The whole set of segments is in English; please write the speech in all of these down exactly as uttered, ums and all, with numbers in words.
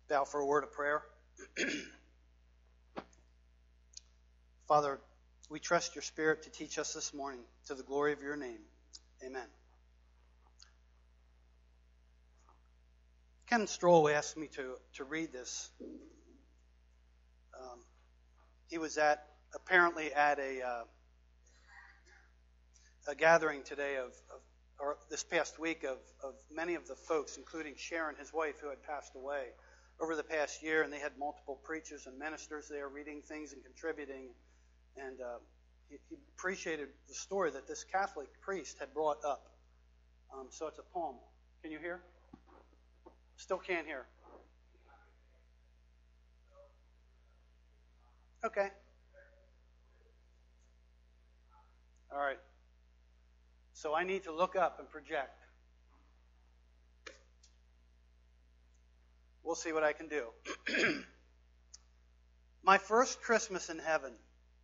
Bow for a word of prayer. Father, we trust your Spirit to teach us this morning to the glory of your name. Amen. Ken Stroll asked me to, to read this. Um, he was at apparently at a uh, a gathering today of, of or this past week of, of many of the folks, including Sharon, his wife, who had passed away over the past year, and they had multiple preachers and ministers there reading things and contributing. And uh, he, he appreciated the story that this Catholic priest had brought up. Um, so it's a poem. Can you hear? Still can't hear. Okay. All right. So I need to look up and project. We'll see what I can do. My first Christmas in heaven.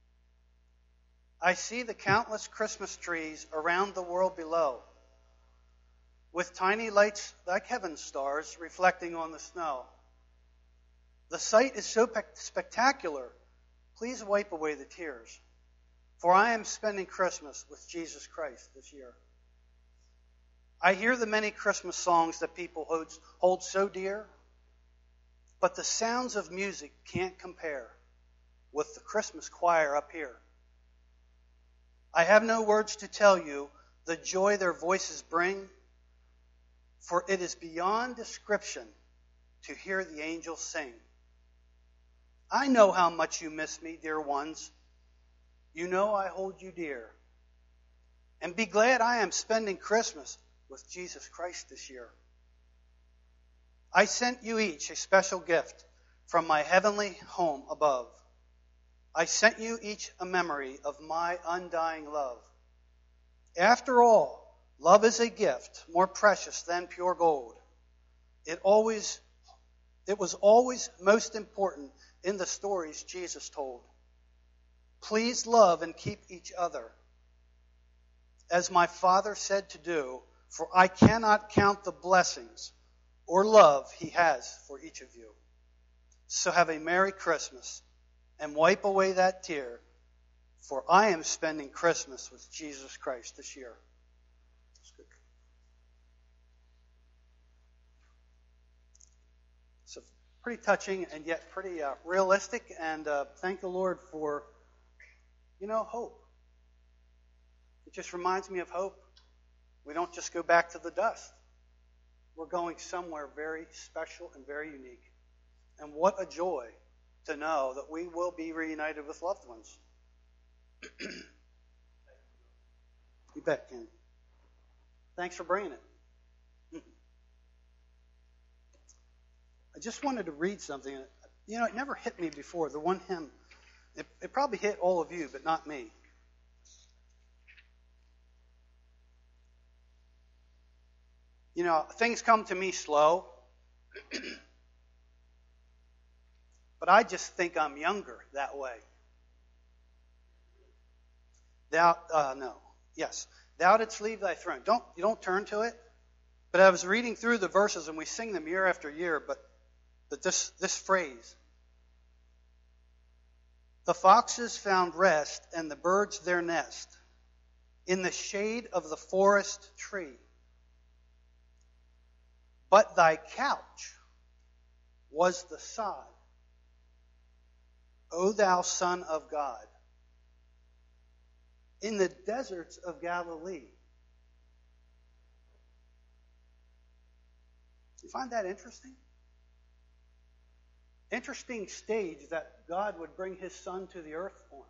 I see the countless Christmas trees around the world below, with tiny lights like heaven stars reflecting on the snow. The sight is so pe- spectacular, please wipe away the tears, for I am spending Christmas with Jesus Christ this year. I hear the many Christmas songs that people hold, hold so dear, but the sounds of music can't compare with the Christmas choir up here. I have no words to tell you the joy their voices bring, for it is beyond description to hear the angels sing. I know how much you miss me, dear ones. You know I hold you dear. And be glad I am spending Christmas with Jesus Christ this year. I sent you each a special gift from my heavenly home above. I sent you each a memory of my undying love. After all, love is a gift more precious than pure gold. It always, it was always most important in the stories Jesus told. Please love and keep each other, as my Father said to do, for I cannot count the blessings or love he has for each of you. So have a Merry Christmas and wipe away that tear, for I am spending Christmas with Jesus Christ this year. So pretty touching and yet pretty uh, realistic, and uh, thank the Lord for, you know, hope. It just reminds me of hope. We don't just go back to the dust. We're going somewhere very special and very unique. And what a joy to know that we will be reunited with loved ones. You bet, Ken. Thanks for bringing it. I just wanted to read something. You know, it never hit me before. The one hymn, it, it probably hit all of you, but not me. You know, things come to me slow. But I just think I'm younger that way. Thou, uh, no, yes. Thou didst leave thy throne. Don't, you don't turn to it. But I was reading through the verses, and we sing them year after year, but, but this, this phrase. The foxes found rest, and the birds their nest, in the shade of the forest tree. But thy couch was the sod, O thou Son of God, in the deserts of Galilee. You find that interesting? Interesting stage that God would bring his Son to the earth on.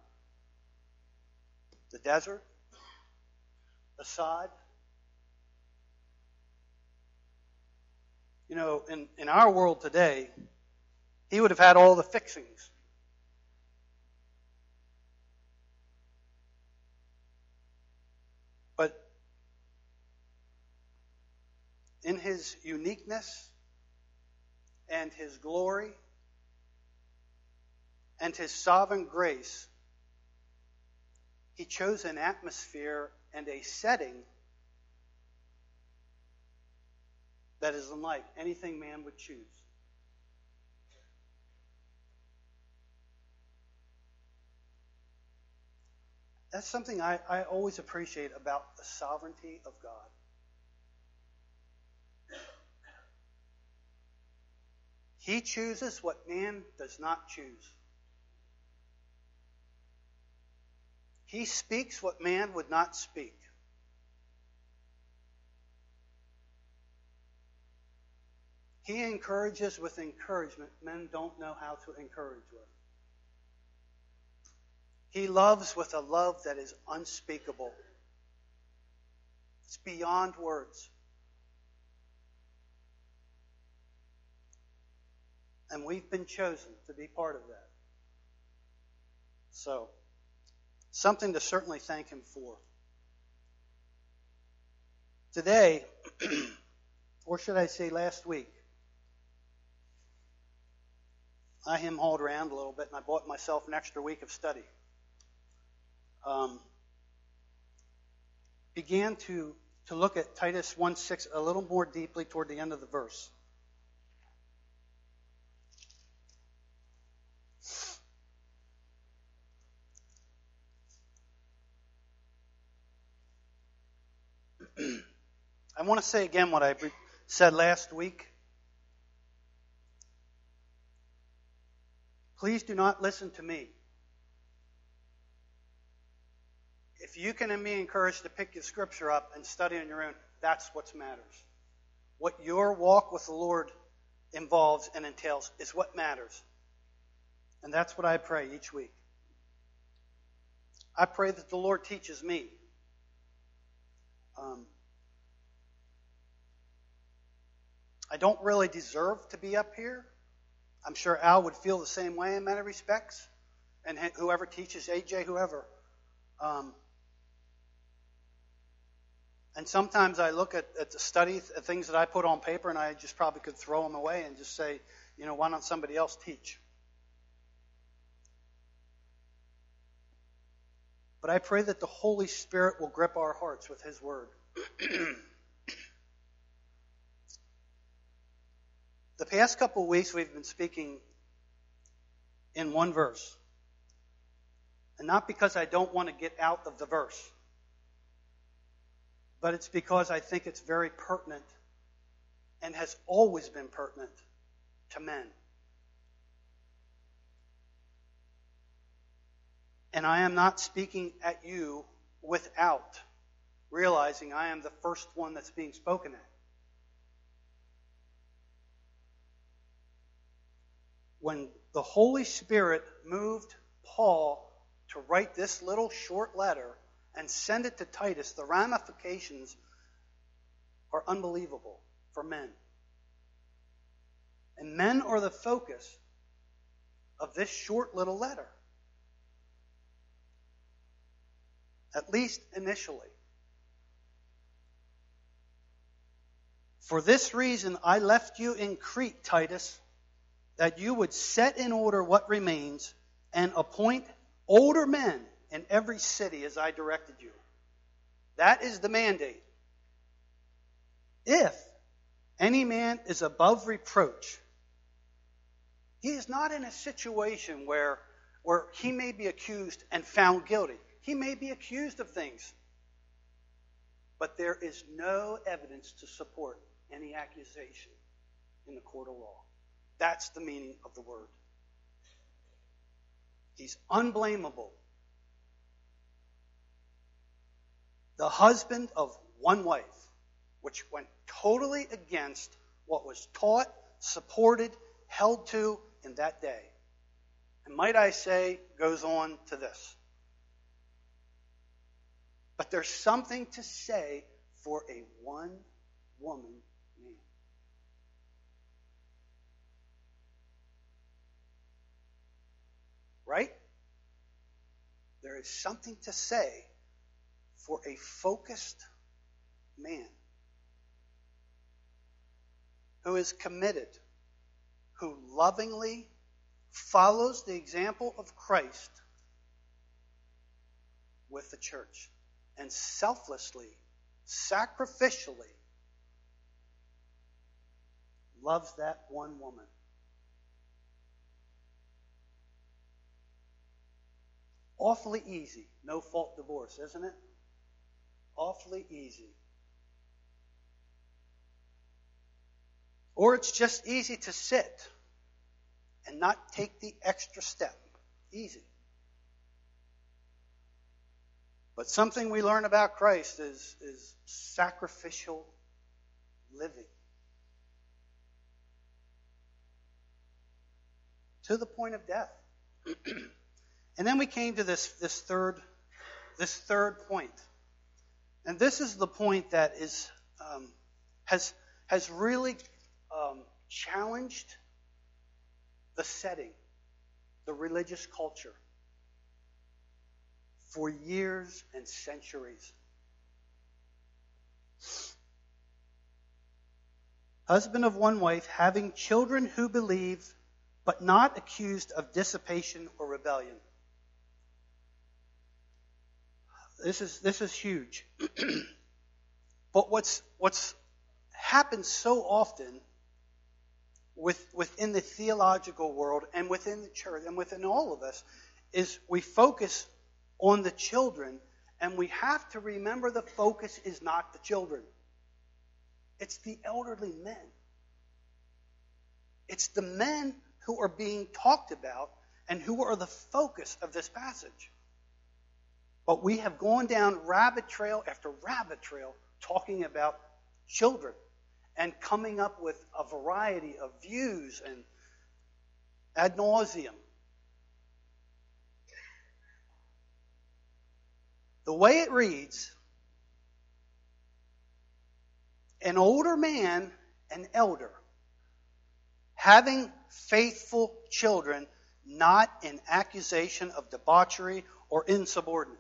The desert, the sod. You know, in, in our world today, he would have had all the fixings. But in his uniqueness and his glory and his sovereign grace, he chose an atmosphere and a setting that is unlike anything man would choose. That's something I, I always appreciate about the sovereignty of God. He chooses what man does not choose. He speaks what man would not speak. He encourages with encouragement men don't know how to encourage with. He loves with a love that is unspeakable. It's beyond words. And we've been chosen to be part of that. So, something to certainly thank Him for. Today, or should I say last week, I hem hauled around a little bit and I bought myself an extra week of study. Um, began to, to look at Titus one six a little more deeply toward the end of the verse. I want to say again what I said last week. Please do not listen to me. If you can be encouraged to pick your scripture up and study on your own, that's what matters. What your walk with the Lord involves and entails is what matters. And that's what I pray each week. I pray that the Lord teaches me. Um, I don't really deserve to be up here. I'm sure Al would feel the same way in many respects. And whoever teaches, A J, whoever. Um, and sometimes I look at, at the study, at things that I put on paper, and I just probably could throw them away and just say, you know, why don't somebody else teach? But I pray that the Holy Spirit will grip our hearts with His Word. The past couple of weeks we've been speaking in one verse. And not because I don't want to get out of the verse, but it's because I think it's very pertinent and has always been pertinent to men. And I am not speaking at you without realizing I am the first one that's being spoken at. When the Holy Spirit moved Paul to write this little short letter and send it to Titus, the ramifications are unbelievable for men. And men are the focus of this short little letter. At least initially. For this reason I left you in Crete, Titus, that you would set in order what remains and appoint older men in every city as I directed you. That is the mandate. If any man is above reproach, he is not in a situation where, where he may be accused and found guilty. He may be accused of things, but there is no evidence to support any accusation in the court of law. That's the meaning of the word. He's unblameable. The husband of one wife, which went totally against what was taught, supported, held to in that day. And might I say, goes on to this. But there's something to say for a one-woman man. Right? There is something to say for a focused man who is committed, who lovingly follows the example of Christ with the church and selflessly, sacrificially loves that one woman. Awfully easy. No fault divorce, isn't it? Awfully easy. Or it's just easy to sit and not take the extra step. Easy. But something we learn about Christ is, is sacrificial living. To the point of death. And then we came to this, this third this third point. And this is the point that is um, has has really um, challenged the setting, the religious culture, for years and centuries. Husband of one wife, having children who believe, but not accused of dissipation or rebellion. This is this is huge. But what's what's happened so often with within the theological world and within the church and within all of us is we focus on the children, and we have to remember the focus is not the children. It's the elderly men. It's the men who are being talked about and who are the focus of this passage. But we have gone down rabbit trail after rabbit trail talking about children and coming up with a variety of views and ad nauseum. The way it reads, an older man, an elder, having faithful children, not in accusation of debauchery or insubordinate.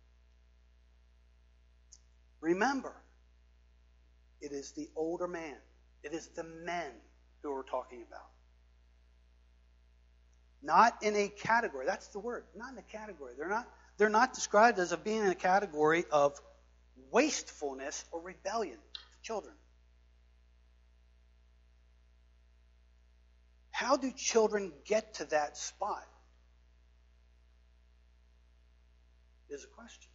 Remember, it is the older man. It is the men who we're talking about. Not in a category. That's the word. Not in a category. They're not, they're not described as being in a category of wastefulness or rebellion to children. How do children get to that spot? Is a question.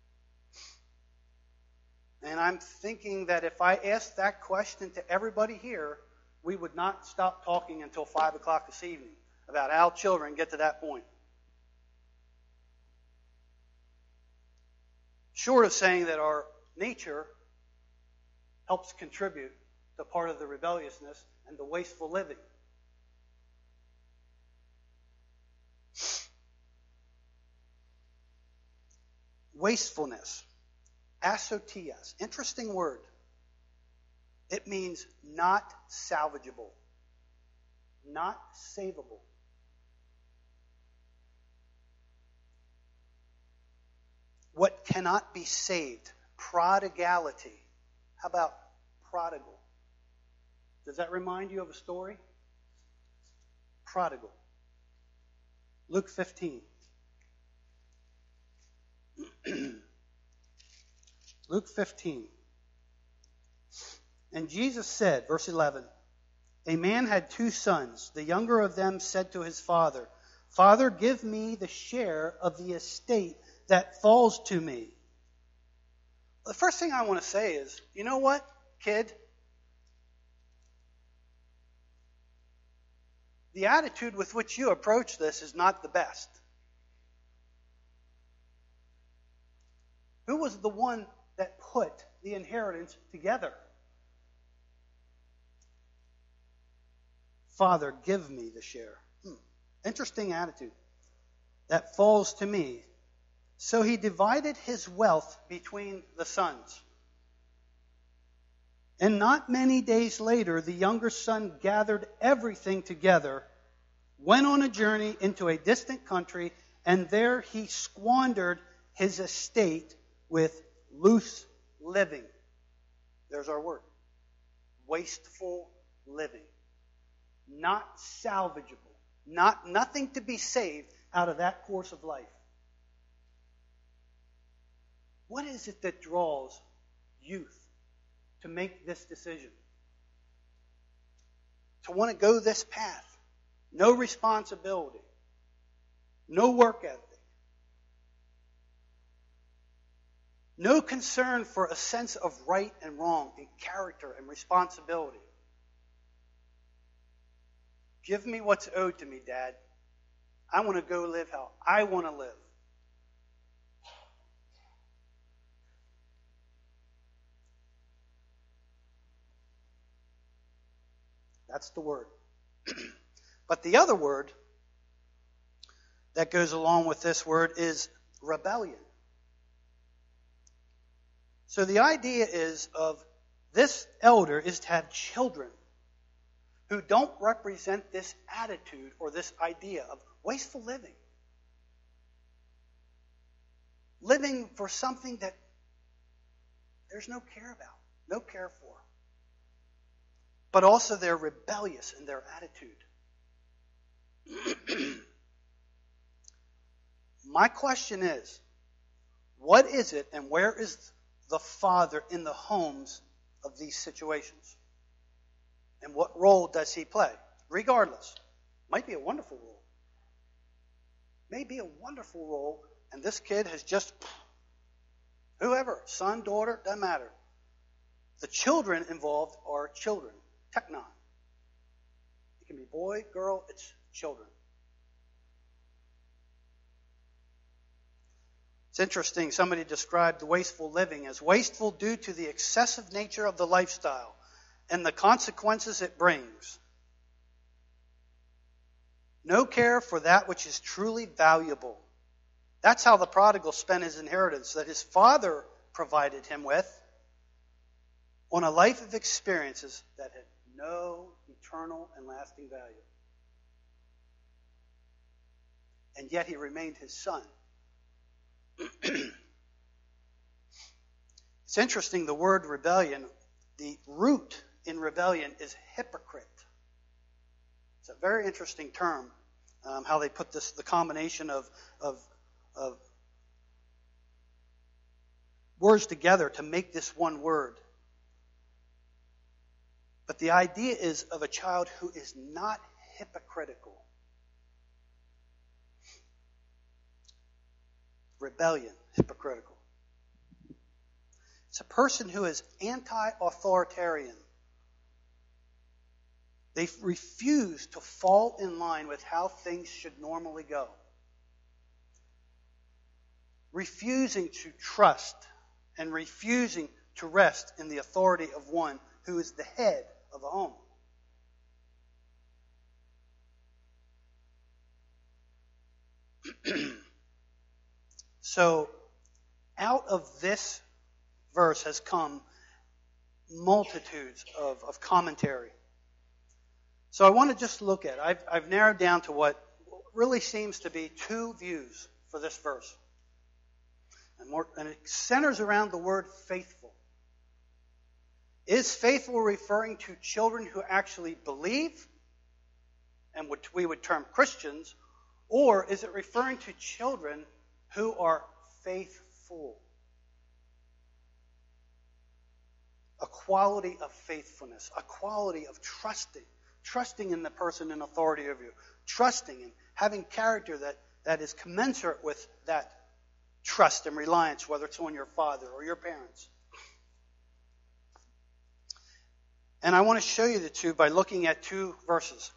And I'm thinking that if I asked that question to everybody here, we would not stop talking until five o'clock this evening about how children get to that point. Short of saying that our nature helps contribute to part of the rebelliousness and the wasteful living. Wastefulness. Asotias. Interesting word. It means not salvageable. Not savable. What cannot be saved. Prodigality. How about prodigal? Does that remind you of a story? Prodigal. Luke fifteen. Luke fifteen. And Jesus said, verse eleven, a man had two sons. The younger of them said to his father, Father, give me the share of the estate that falls to me. The first thing I want to say is, you know what, kid? The attitude with which you approach this is not the best. Who was the one that put the inheritance together? Father, give me the share. Hmm. Interesting attitude. That falls to me. So he divided his wealth between the sons. And not many days later, the younger son gathered everything together, went on a journey into a distant country, and there he squandered his estate with loose living. There's our word. Wasteful living. Not salvageable. Not nothing to be saved out of that course of life. What is it that draws youth to make this decision? To want to go this path. No responsibility. No work ethic. No concern for a sense of right and wrong and character and responsibility. Give me what's owed to me, Dad. I want to go live how I want to live. That's the word. But the other word that goes along with this word is rebellion. So the idea is of this elder is to have children who don't represent this attitude or this idea of wasteful living. Living for something that there's no care about, no care for. But also they're rebellious in their attitude. My question is, what is it and where is the father in the homes of these situations? And what role does he play? Regardless, might be a wonderful role. May be a wonderful role, and this kid has just, whoever, son, daughter, doesn't matter. The children involved are children, technon. It can be boy, girl, it's children. It's interesting, somebody described wasteful living as wasteful due to the excessive nature of the lifestyle and the consequences it brings. No care for that which is truly valuable. That's how the prodigal spent his inheritance that his father provided him with on a life of experiences that had no eternal and lasting value. And yet he remained his son. It's interesting, the word rebellion, the root in rebellion is hypocrite. It's a very interesting term, um, how they put this, the combination of, of, of words together to make this one word. But the idea is of a child who is not hypocritical. Rebellion, hypocritical. It's a person who is anti-authoritarian. They refuse to fall in line with how things should normally go. Refusing to trust and refusing to rest in the authority of one who is the head of a home. So, out of this verse has come multitudes of, of commentary. So I want to just look at it. I've, I've narrowed down to what really seems to be two views for this verse. And, more, and it centers around the word faithful. Is faithful referring to children who actually believe, and which we would term Christians, or is it referring to children who are faithful? A quality of faithfulness, a quality of trusting, trusting in the person in authority of you, trusting and having character that, that is commensurate with that trust and reliance, whether it's on your father or your parents. And I want to show you the two by looking at two verses.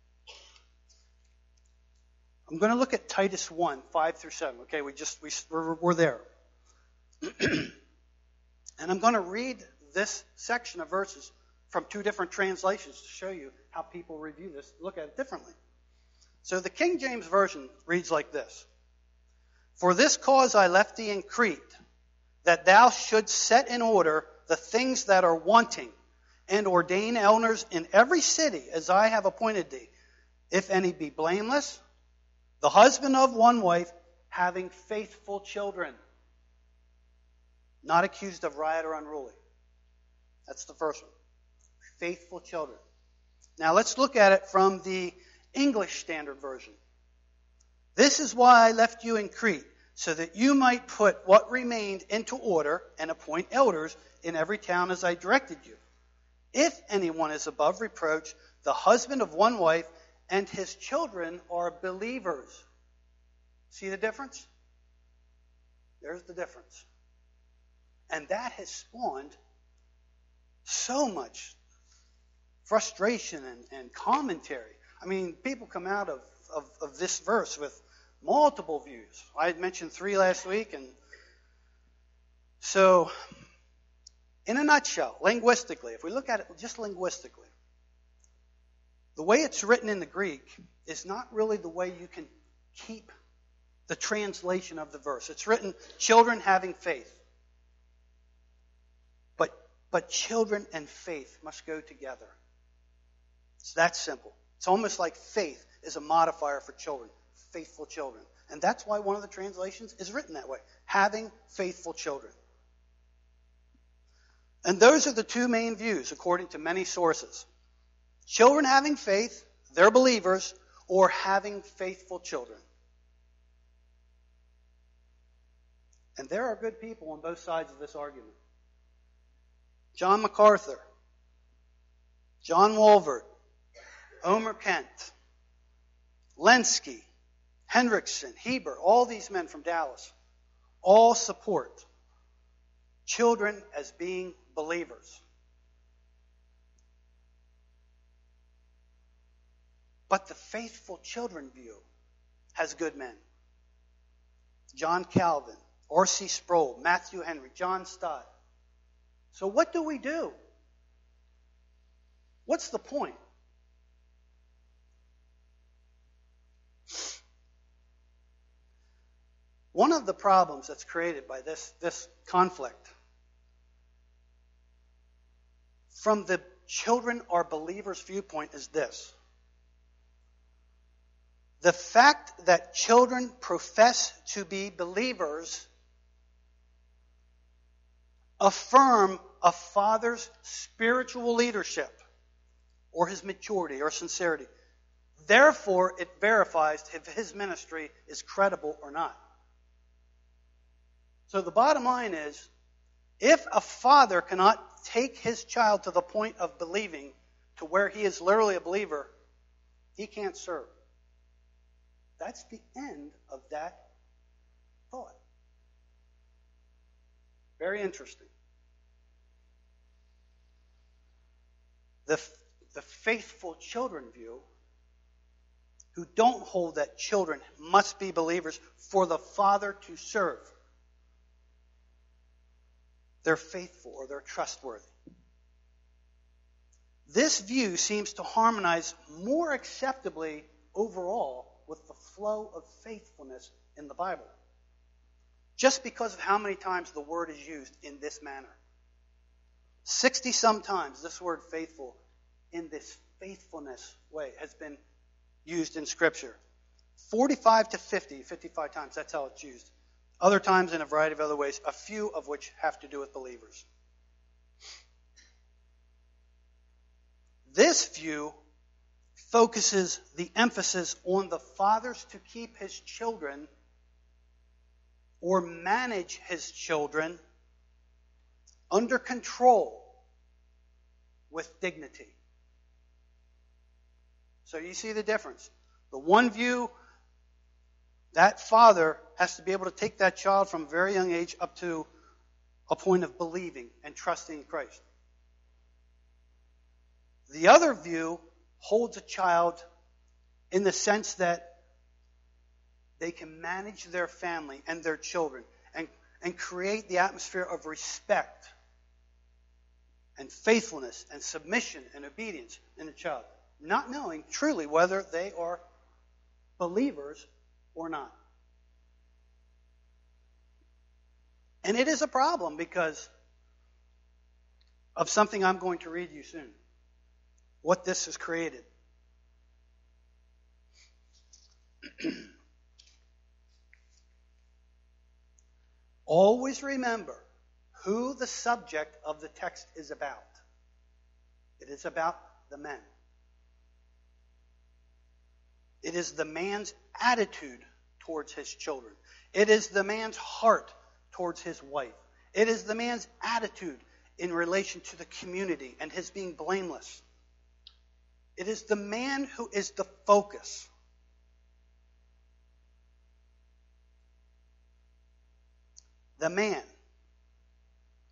I'm going to look at Titus one, five through seven. Okay, we just, we, we're, we're there. And I'm going to read this section of verses from two different translations to show you how people review this, look at it differently. So the King James Version reads like this. For this cause I left thee in Crete, that thou shouldst set in order the things that are wanting, and ordain elders in every city as I have appointed thee, if any be blameless, the husband of one wife, having faithful children, not accused of riot or unruly. That's the first one. Faithful children. Now let's look at it from the English Standard Version. This is why I left you in Crete, so that you might put what remained into order and appoint elders in every town as I directed you. If anyone is above reproach, the husband of one wife, and his children are believers. See the difference? There's the difference. And that has spawned so much frustration and, and commentary. I mean, people come out of, of, of this verse with multiple views. I had mentioned three last week. And so, in a nutshell, linguistically, if we look at it just linguistically, the way it's written in the Greek is not really the way you can keep the translation of the verse. It's written, children having faith. But, but children and faith must go together. It's that simple. It's almost like faith is a modifier for children, faithful children. And that's why one of the translations is written that way, having faithful children. And those are the two main views, according to many sources. Children having faith, they're believers, or having faithful children. And there are good people on both sides of this argument. John MacArthur, John Walvoord, Omer Kent, Lenski, Hendrickson, Heber, all these men from Dallas, all support children as being believers. But the faithful children view has good men. John Calvin, R C Sproul, Matthew Henry, John Stott. So what do we do? What's the point? One of the problems that's created by this, this conflict from the children are believers viewpoint is this. The fact that children profess to be believers affirm a father's spiritual leadership or his maturity or sincerity. Therefore, it verifies if his ministry is credible or not. So the bottom line is, if a father cannot take his child to the point of believing to where he is literally a believer, he can't serve. That's the end of that thought. Very interesting. The, the faithful children view, who don't hold that children must be believers for the father to serve, they're faithful or they're trustworthy. This view seems to harmonize more acceptably overall with the flow of faithfulness in the Bible, just because of how many times the word is used in this manner. Sixty-some times this word faithful in this faithfulness way has been used in Scripture. Forty-five to fifty, fifty-five times, that's how it's used. Other times in a variety of other ways, a few of which have to do with believers. This view focuses the emphasis on the fathers to keep his children or manage his children under control with dignity. So you see the difference. The one view, that father has to be able to take that child from a very young age up to a point of believing and trusting Christ. The other view holds a child in the sense that they can manage their family and their children and, and create the atmosphere of respect and faithfulness and submission and obedience in a child, not knowing truly whether they are believers or not. And it is a problem because of something I'm going to read you soon. What this has created. Always remember who the subject of the text is about. It is about the men. It is the man's attitude towards his children. It is the man's heart towards his wife. It is the man's attitude in relation to the community and his being blameless. It is the man who is the focus. The man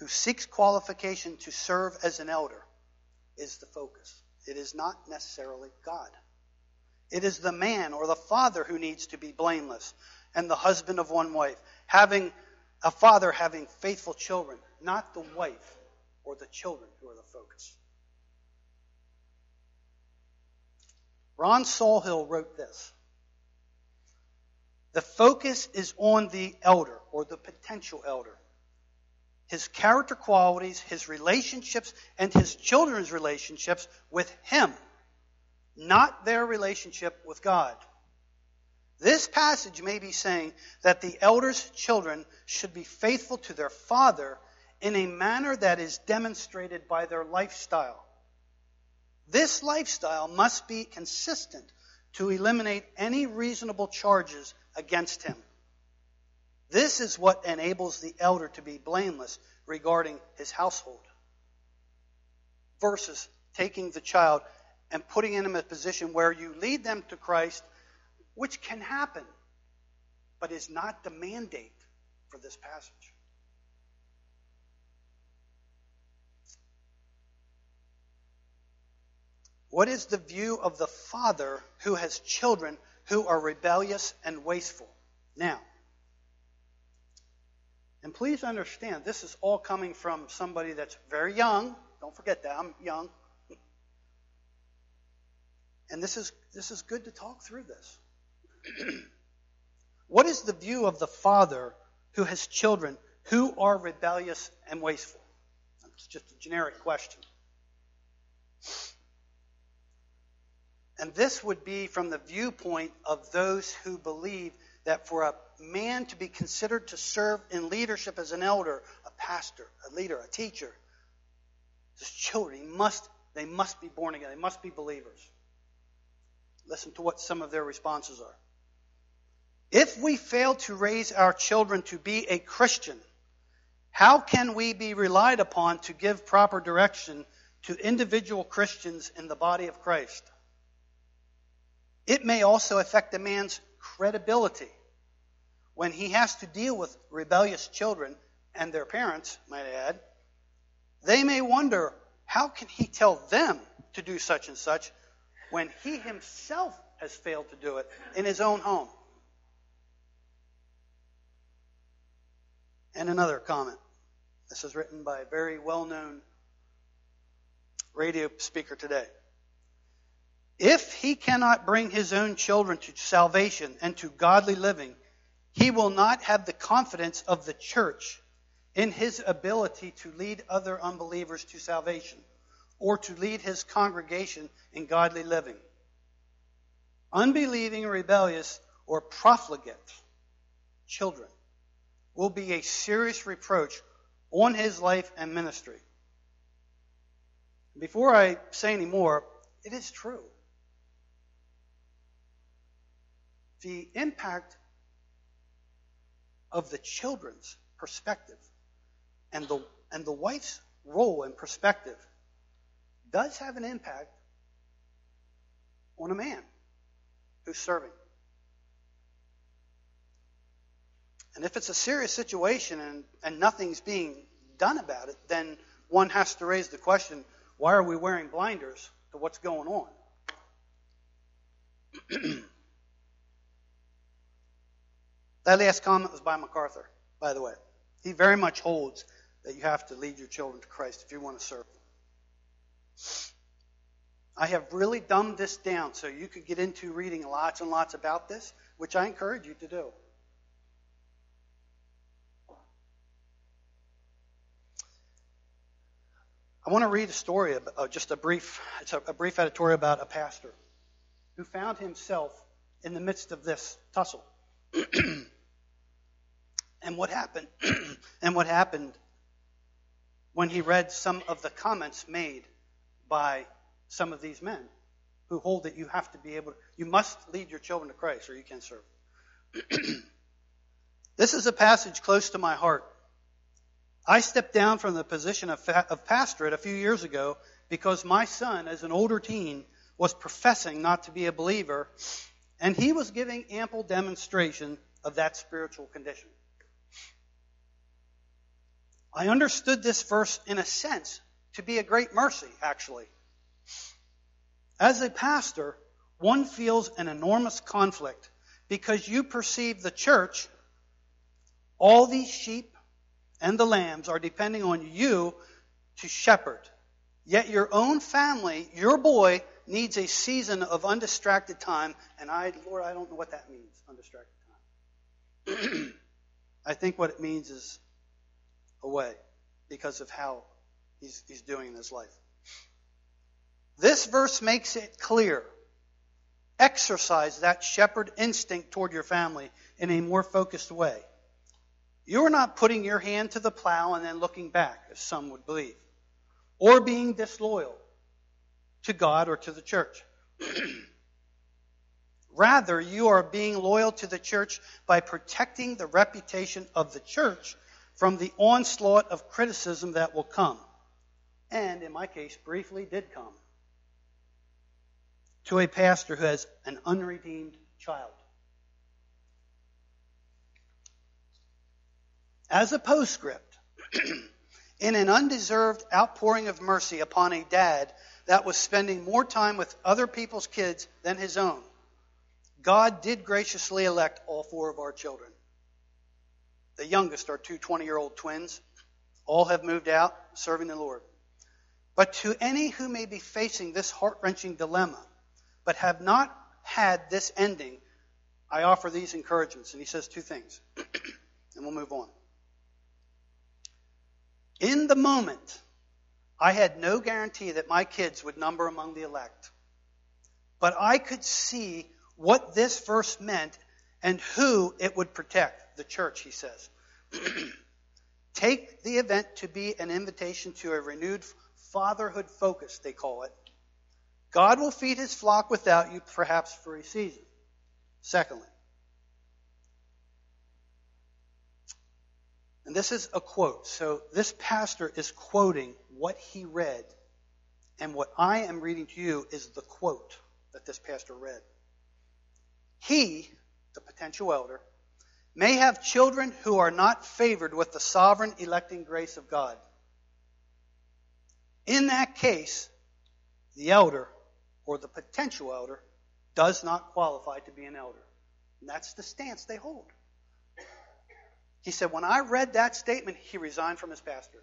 who seeks qualification to serve as an elder is the focus. It is not necessarily God. It is the man or the father who needs to be blameless, and the husband of one wife, having a father having faithful children, not the wife or the children who are the focus. Ron Solhill wrote this: the focus is on the elder or the potential elder. His character qualities, his relationships, and his children's relationships with him, not their relationship with God. This passage may be saying that the elder's children should be faithful to their father in a manner that is demonstrated by their lifestyle. This lifestyle must be consistent to eliminate any reasonable charges against him. This is what enables the elder to be blameless regarding his household, versus taking the child and putting him in a position where you lead them to Christ, which can happen, but is not the mandate for this passage. What is the view of the father who has children who are rebellious and wasteful? Now, and please understand, this is all coming from somebody that's very young. Don't forget that, I'm young. And this is this is good to talk through this. What is the view of the father who has children who are rebellious and wasteful? It's just a generic question. And this would be from the viewpoint of those who believe that for a man to be considered to serve in leadership as an elder, a pastor, a leader, a teacher, his children, he must, they must be born again. They must be believers. Listen to what some of their responses are. If we fail to raise our children to be a Christian, how can we be relied upon to give proper direction to individual Christians in the body of Christ? It may also affect a man's credibility when he has to deal with rebellious children and their parents, might I add. They may wonder, how can he tell them to do such and such when he himself has failed to do it in his own home? And another comment. This is written by a very well-known radio speaker today. If he cannot bring his own children to salvation and to godly living, he will not have the confidence of the church in his ability to lead other unbelievers to salvation or to lead his congregation in godly living. Unbelieving, rebellious, or profligate children will be a serious reproach on his life and ministry. Before I say any more, it is true. The impact of the children's perspective and the and the wife's role and perspective does have an impact on a man who's serving. And if it's a serious situation and, and nothing's being done about it, then one has to raise the question, why are we wearing blinders to what's going on? That last comment was by MacArthur, by the way. He very much holds that you have to lead your children to Christ if you want to serve them. I have really dumbed this down so you could get into reading lots and lots about this, which I encourage you to do. I want to read a story, uh, just a brief, it's a, a brief editorial about a pastor who found himself in the midst of this tussle. And what happened? and what happened when he read some of the comments made by some of these men who hold that you have to be able to, you must lead your children to Christ or you can't serve. This is a passage close to my heart. I stepped down from the position of, fa- of pastorate a few years ago because my son, as an older teen, was professing not to be a believer, and he was giving ample demonstration of that spiritual condition. I understood this verse in a sense to be a great mercy, actually. As a pastor, one feels an enormous conflict because you perceive the church, all these sheep and the lambs are depending on you to shepherd. Yet your own family, your boy, needs a season of undistracted time. And I, Lord, I don't know what that means, undistracted time. I think what it means is away because of how he's, he's doing in his life. This verse makes it clear. Exercise that shepherd instinct toward your family in a more focused way. You are not putting your hand to the plow and then looking back, as some would believe, or being disloyal to God or to the church. Rather, you are being loyal to the church by protecting the reputation of the church from the onslaught of criticism that will come. And, in my case, briefly did come. To a pastor who has an unredeemed child. As a postscript, in an undeserved outpouring of mercy upon a dad that was spending more time with other people's kids than his own, God did graciously elect all four of our children. The youngest are two twenty-year-old twins. All have moved out, serving the Lord. But to any who may be facing this heart-wrenching dilemma, but have not had this ending, I offer these encouragements. And he says two things. And we'll move on. In the moment, I had no guarantee that my kids would number among the elect. But I could see what this verse meant and who it would protect. The church, he says. Take the event to be an invitation to a renewed fatherhood focus, they call it. God will feed his flock without you, perhaps for a season. Secondly, and this is a quote. So this pastor is quoting what he read. And what I am reading to you is the quote that this pastor read. He, the potential elder, may have children who are not favored with the sovereign electing grace of God. In that case, the elder, or the potential elder, does not qualify to be an elder. And that's the stance they hold. He said, when I read that statement, he resigned from his pastor.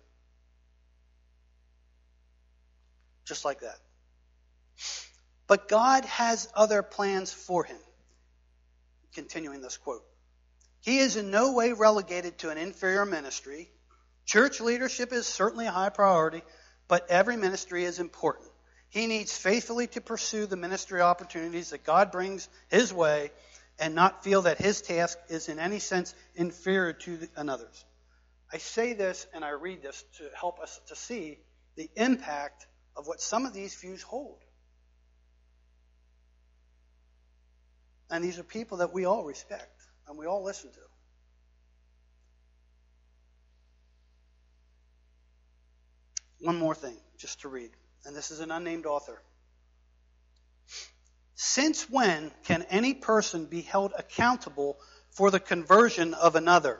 Just like that. But God has other plans for him. Continuing this quote. He is in no way relegated to an inferior ministry. Church leadership is certainly a high priority, but every ministry is important. He needs faithfully to pursue the ministry opportunities that God brings his way and not feel that his task is in any sense inferior to another's. I say this and I read this to help us to see the impact of what some of these views hold. And these are people that we all respect and we all listen to. One more thing, just to read. And this is an unnamed author. Since when can any person be held accountable for the conversion of another?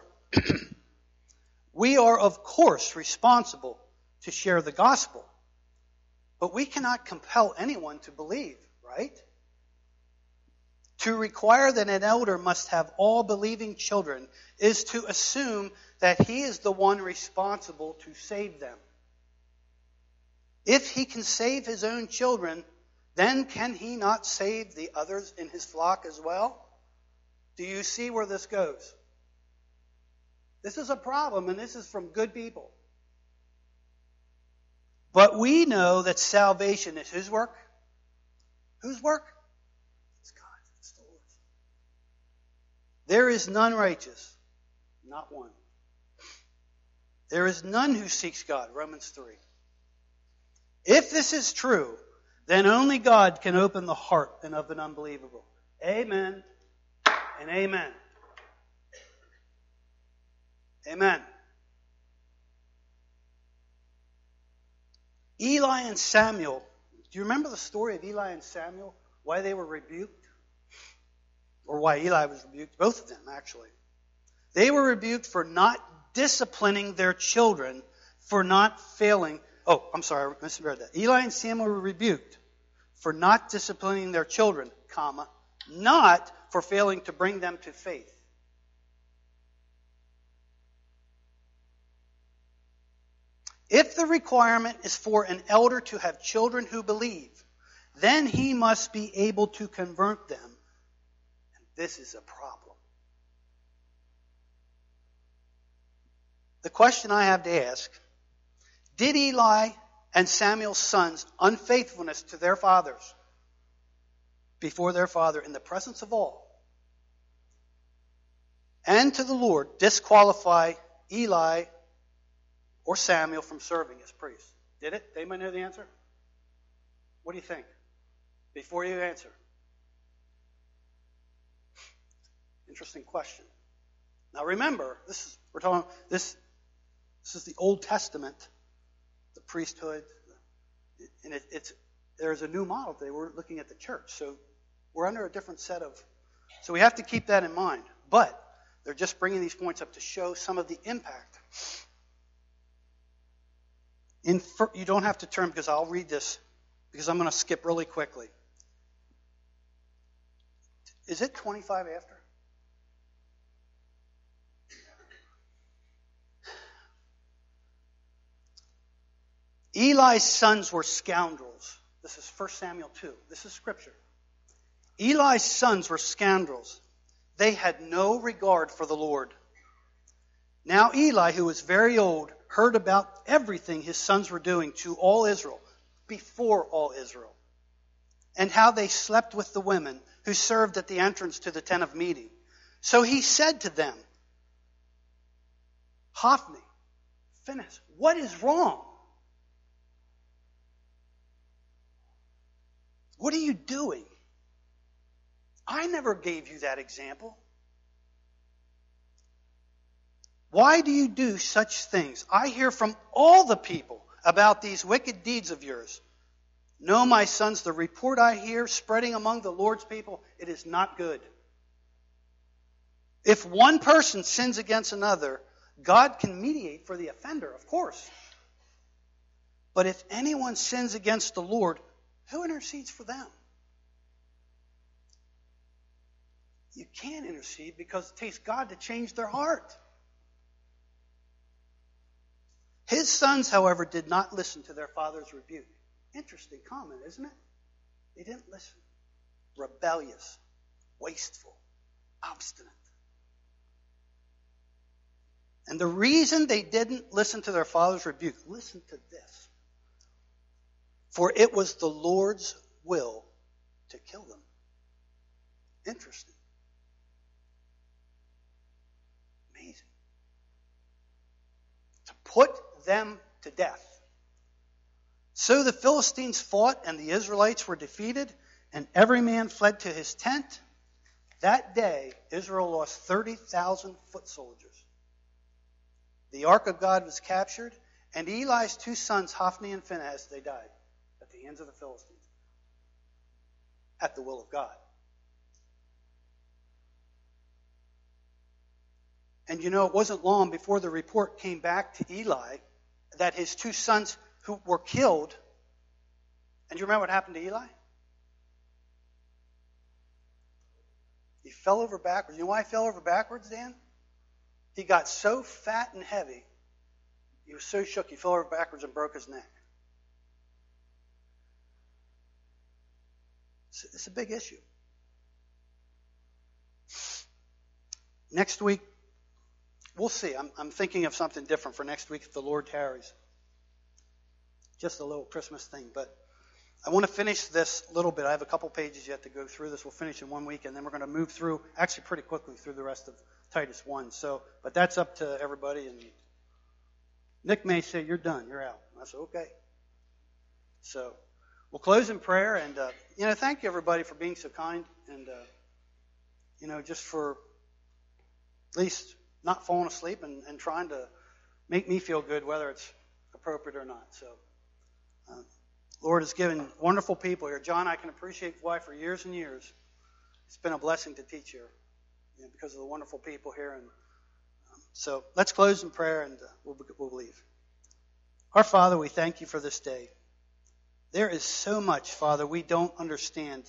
We are, of course, responsible to share the gospel. But we cannot compel anyone to believe, right? To require that an elder must have all believing children is to assume that he is the one responsible to save them. If he can save his own children, then can he not save the others in his flock as well? Do you see where this goes? This is a problem, and this is from good people. But we know that salvation is whose work? Whose work? It's God's. It's the Lord's. There is none righteous, not one. There is none who seeks God, Romans three. If this is true, then only God can open the heart and of an unbelievable. Amen and amen. Amen. Eli and Samuel. Do you remember the story of Eli and Samuel? Why they were rebuked? Or why Eli was rebuked? Both of them, actually. They were rebuked for not disciplining their children for not failing. Oh, I'm sorry, I misread that. Eli and Samuel were rebuked for not disciplining their children, comma, not for failing to bring them to faith. If the requirement is for an elder to have children who believe, then he must be able to convert them. And this is a problem. The question I have to ask, did Eli and Samuel's sons' unfaithfulness to their fathers before their father in the presence of all and to the Lord disqualify Eli or Samuel from serving as priests? Did it? They might know the answer. What do you think? Before you answer. Interesting question. Now remember, this is we're talking this this is the Old Testament, the priesthood, and it, it's there's a new model today. We're looking at the church, so we're under a different set of. So we have to keep that in mind. But they're just bringing these points up to show some of the impact. In, you don't have to turn because I'll read this because I'm going to skip really quickly. Is it twenty-five after? Eli's sons were scoundrels. This is First Samuel two. This is scripture. Eli's sons were scoundrels. They had no regard for the Lord. Now Eli, who was very old, heard about everything his sons were doing to all Israel, before all Israel, and how they slept with the women who served at the entrance to the tent of meeting. So he said to them, Hophni, Phinehas, what is wrong? What are you doing? I never gave you that example. Why do you do such things? I hear from all the people about these wicked deeds of yours. No, my sons, the report I hear spreading among the Lord's people, it is not good. If one person sins against another, God can mediate for the offender, of course. But if anyone sins against the Lord, who intercedes for them? You can't intercede because it takes God to change their heart. His sons, however, did not listen to their father's rebuke. Interesting comment, isn't it? They didn't listen. Rebellious, wasteful, obstinate. And the reason they didn't listen to their father's rebuke, listen to this. For it was the Lord's will to kill them. Interesting. Amazing. To put them to death. So the Philistines fought, and the Israelites were defeated, and every man fled to his tent. That day, Israel lost thirty thousand foot soldiers. The ark of God was captured, and Eli's two sons, Hophni and Phinehas, they died at the hands of the Philistines, at the will of God. And you know, it wasn't long before the report came back to Eli that his two sons who were killed. And do you remember what happened to Eli? He fell over backwards. You know why he fell over backwards, Dan? He got so fat and heavy, he was so shook, he fell over backwards and broke his neck. It's, it's a big issue. Next week, we'll see. I'm, I'm thinking of something different for next week if the Lord tarries. Just a little Christmas thing. But I want to finish this a little bit. I have a couple pages yet to go through this. We'll finish in one week, and then we're going to move through, actually pretty quickly, through the rest of Titus one. So, but that's up to everybody. And Nick may say, you're done. You're out. I said, okay. So we'll close in prayer. And, uh, you know, thank you, everybody, for being so kind. And, uh, you know, just for at least not falling asleep and, and trying to make me feel good, whether it's appropriate or not. So, uh, Lord has given wonderful people here. John, I can appreciate why for years and years it's been a blessing to teach here, you know, because of the wonderful people here. And um, So let's close in prayer and uh, we'll, we'll leave. Our Father, we thank you for this day. There is so much, Father, we don't understand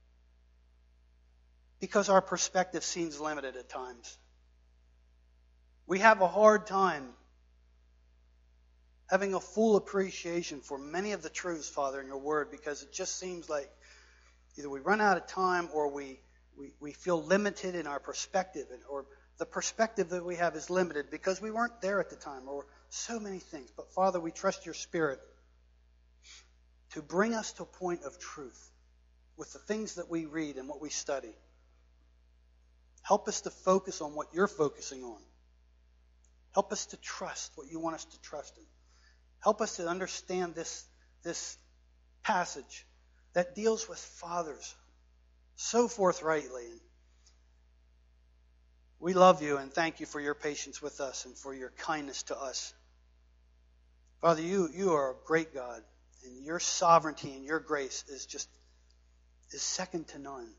because our perspective seems limited at times. We have a hard time having a full appreciation for many of the truths, Father, in your word, because it just seems like either we run out of time or we, we, we feel limited in our perspective, or the perspective that we have is limited because we weren't there at the time, or so many things. But Father, we trust your Spirit to bring us to a point of truth with the things that we read and what we study. Help us to focus on what you're focusing on. Help us to trust what you want us to trust in. Help us to understand this, this passage that deals with fathers so forthrightly. We love you and thank you for your patience with us and for your kindness to us. Father, you, you are a great God, and your sovereignty and your grace is just is second to none.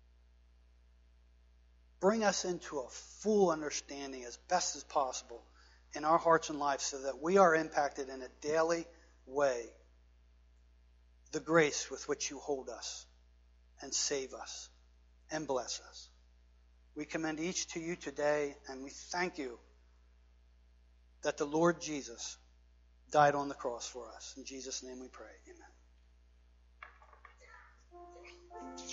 Bring us into a full understanding as best as possible in our hearts and lives so that we are impacted in a daily way. The grace with which you hold us and save us and bless us. We commend each to you today, and we thank you that the Lord Jesus died on the cross for us. In Jesus' name we pray. Amen.